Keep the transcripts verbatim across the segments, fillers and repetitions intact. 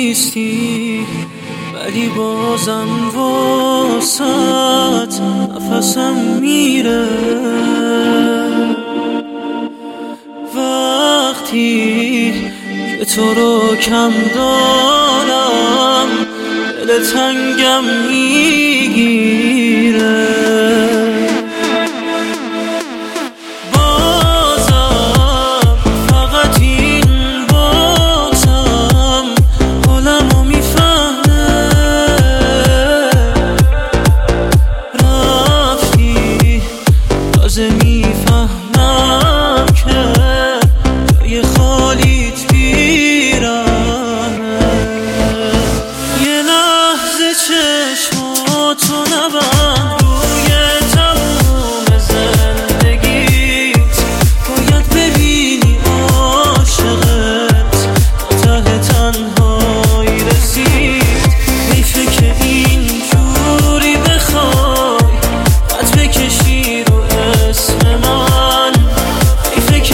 نیستی، ولی بازم واسط نفسم میره. وقتی که تو رو کم دارم دل تنگم میگیره. بازم فقط این بازم حالمو میفهمه. رفتی تازه میفهمم که جای خالیت بیرمه. یه لحظه چشماتو نبند روی تموم زندگیت، باید ببینی عاشقت تا ته تنهایی رسید. حیفه که این جوری بخوای خط بکشی رو اسم من، حیفه که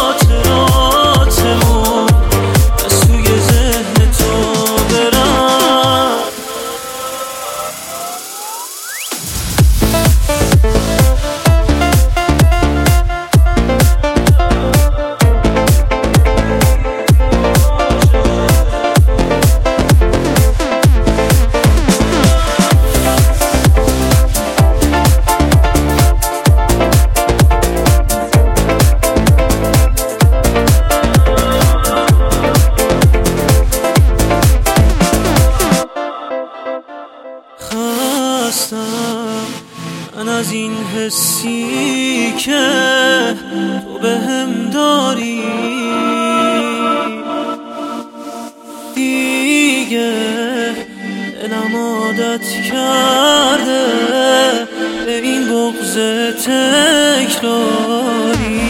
خاطراتمون از توی ذهن تو برن. خستم من از این حسی که تو بهم داری، دیگه دلم عادت کرده به این بغض تکراری.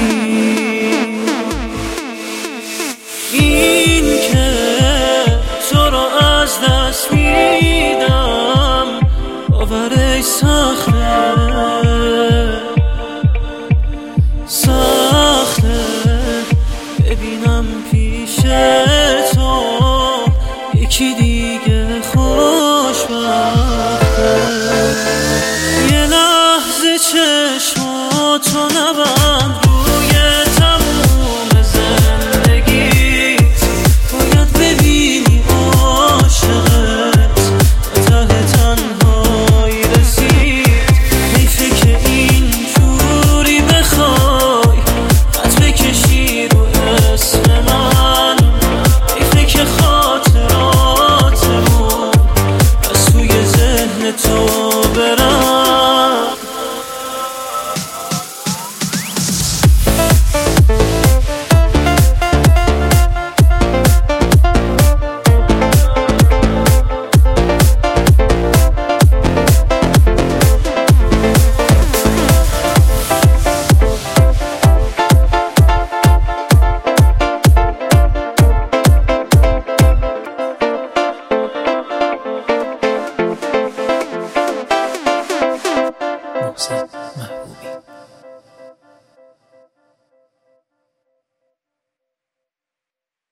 این که تو رو از دست میدم باورش سخته.